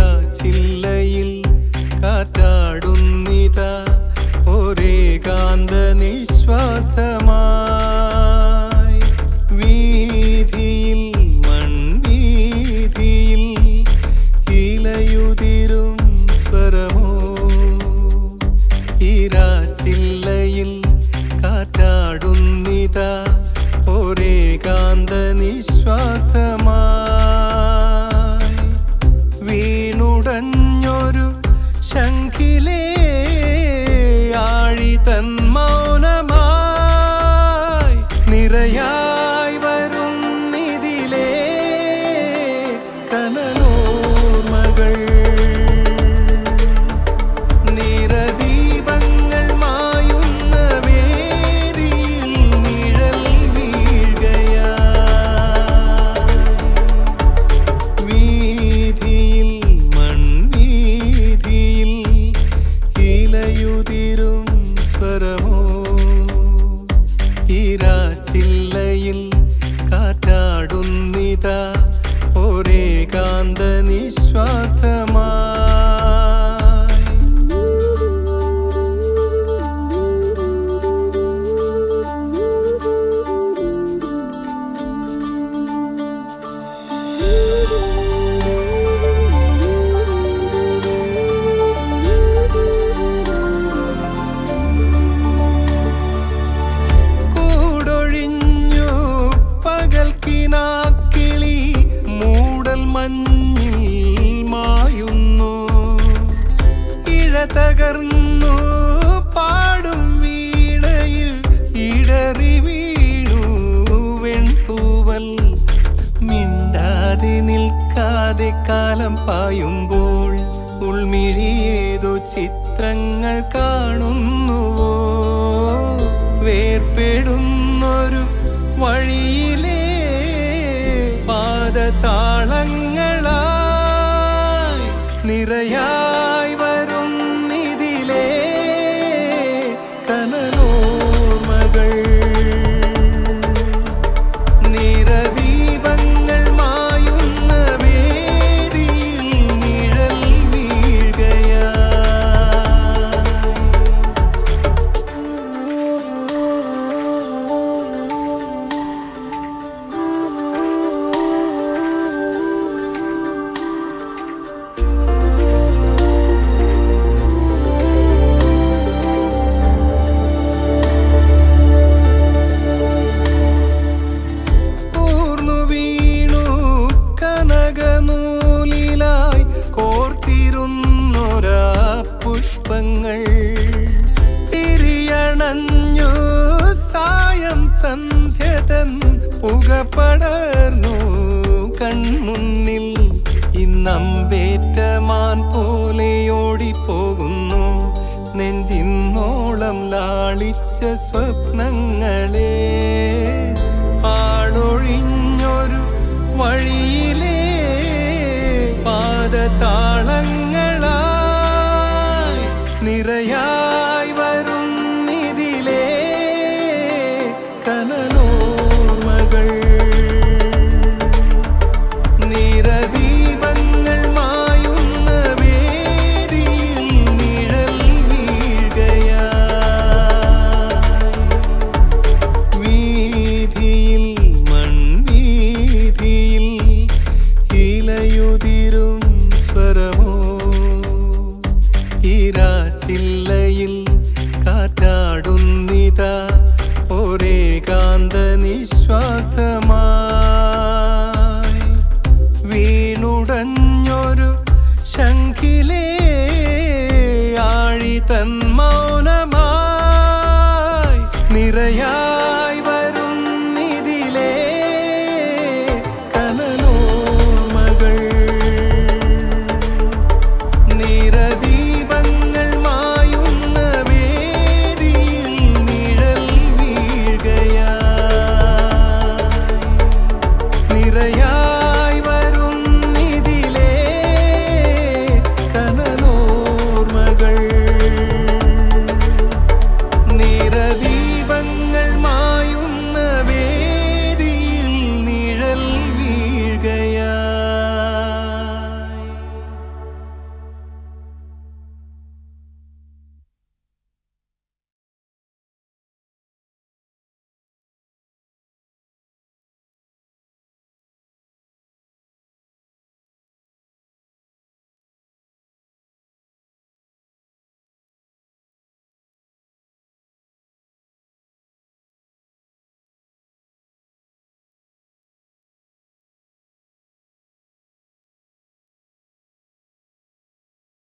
ചില്ലയിൽ കാറ്റാടുന്നിതാ ഒരേകാന്ത നിശ്വാസമായി വീതിയിൽ മൺവീതിയിൽ ഇലയുതിരും സ്വരമോ ചില്ലയിൽ കാറ്റാടുന്നിതാ ഒരേകാന്ത നിശ്വാസമായി വീണുടഞ്ഞൊരു ശംഖിലേ ആഴി തൻ മൗനമായി നിറയായി വരുന്നിതിലേ കനലോർമകൾ ചില്ലയിൽ കാറ്റാടുന്നിതാ ഒരേകാന്ത നിശ്വാസമായി കിളി മൂടൽ മഞ്ഞിൽ മായുന്നു ഇഴ തകർന്നു പാടും വീണയിൽ ഇടറി വീണു വെൺതൂവൽ മിണ്ടാതെ നിൽക്കാതെ കാലം പായുമ്പോൾ ഉൾമിഴിയേതോ ചിത്രങ്ങൾ കാണുന്നുവോ വേർപ്പെടുന്നൊരു വഴിയിലെ പാദതാളങ്ങളായി നിറയായി വരുന്നിതിലേ കനലോർമകൾ നിറദീപങ്ങൾ മായുന്ന വേദിയിൽ നിഴൽ വീഴുകയായി പുഷ്പങ്ങൾ തിരിയണഞ്ഞു സായം സന്ധ്യതൻ പുകപടർന്നു കൺമുന്നിൽ ഇന്നമ്പേറ്റ മാൻ പോലെ ഓടിപ്പോകുന്നു നെഞ്ചിന്നോളം ലാളിച്ച സ്വപ്നങ്ങളെ